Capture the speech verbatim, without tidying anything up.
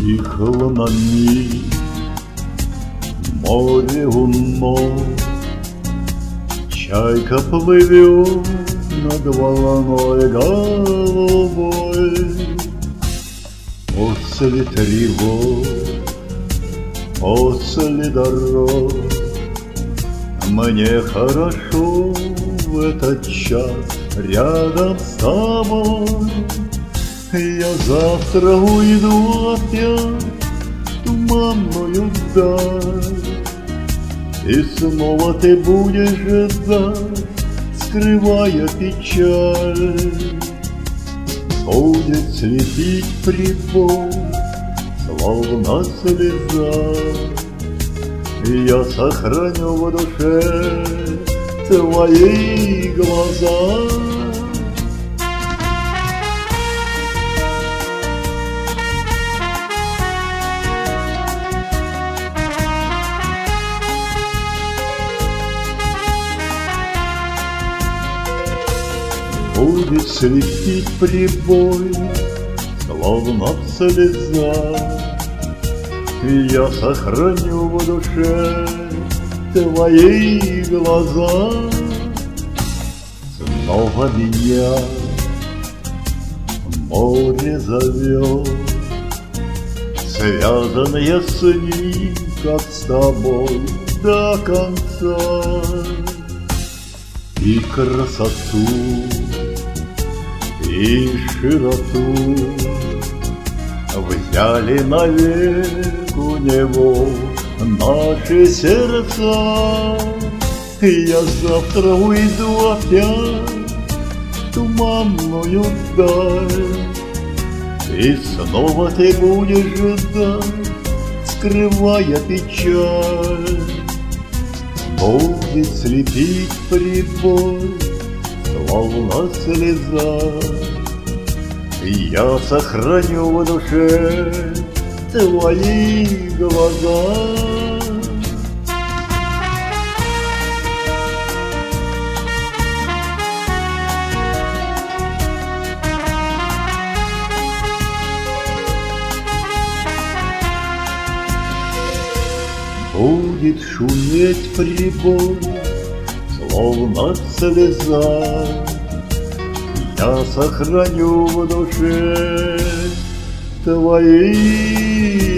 Стихло на миг море лунно, чайка плывет над волной головой. После тревог, после дорог мне хорошо в этот час рядом с тобой. Я завтра уйду опять в туманную даль, и снова ты будешь ждать, скрывая печаль. Будет слепить прибой, словно слеза. Я сохраню в душе твои глаза. Будет слепить прибой, словно слеза. Я сохраню в душе твои глаза. Снова меня море зовет, связан я с ним, как с тобой, до конца. И красоту, и широту взяли навек у него наши сердца. Я завтра уйду опять в туманную даль, и снова ты будешь ждать, скрывая печаль. Будет слепить прибой, словно слеза. Я сохраню в душе твои глаза. Будет шуметь прибой, словно слеза. Я сохраню в душе твои